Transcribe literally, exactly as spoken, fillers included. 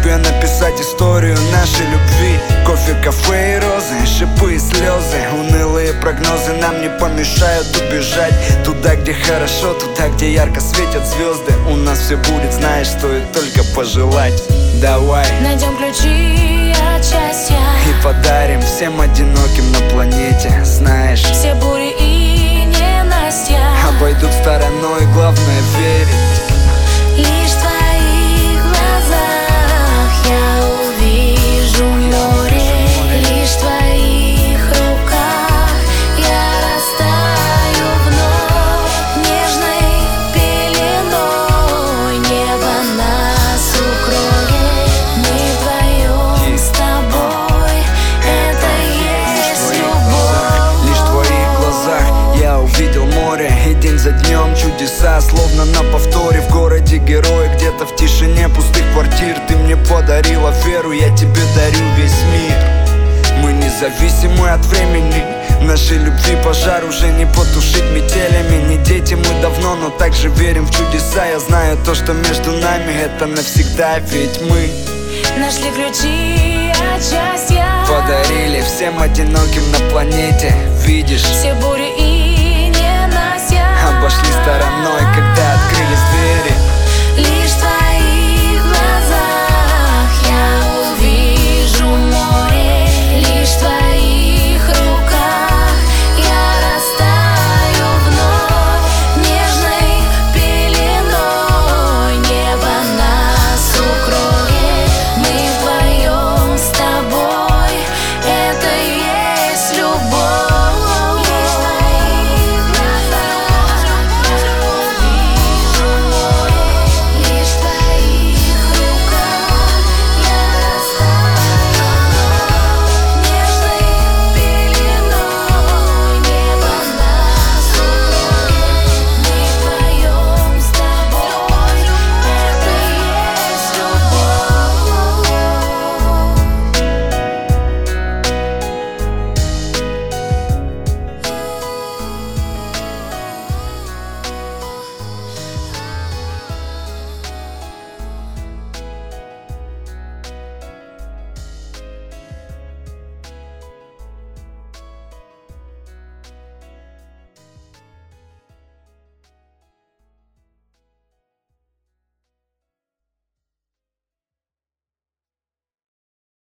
тебе написать историю нашей любви. Кофе, кафе и розы, шипы и слезы. Унылые прогнозы нам не помешают убежать туда, где хорошо, туда, где ярко светят звезды. У нас все будет, знаешь, стоит только пожелать. Давай найдем ключи от счастья и подарим всем одиноким на планете. Знаешь, все бури и ненастья обойдут стороной, главное верить. Лишь в твоих глазах я увижу море, лишь в твоих руках я растаю вновь нежной пеленой. Небо нас укроет, мы вдвоем с тобой, это есть любовь. Лишь в твоих глазах я увидел море, и день за днем чудеса, словно на повторе. В городе герой, где-то в тишине пустых квартир. Ты мне подарила веру, я тебе дарю весь мир. Мы независимы от времени, нашей любви пожар уже не потушить метелями. Не дети мы давно, но также верим в чудеса. Я знаю то, что между нами это навсегда, ведь мы нашли ключи от счастья, подарили всем одиноким на планете. Видишь, все бури и ненастья обошли стороной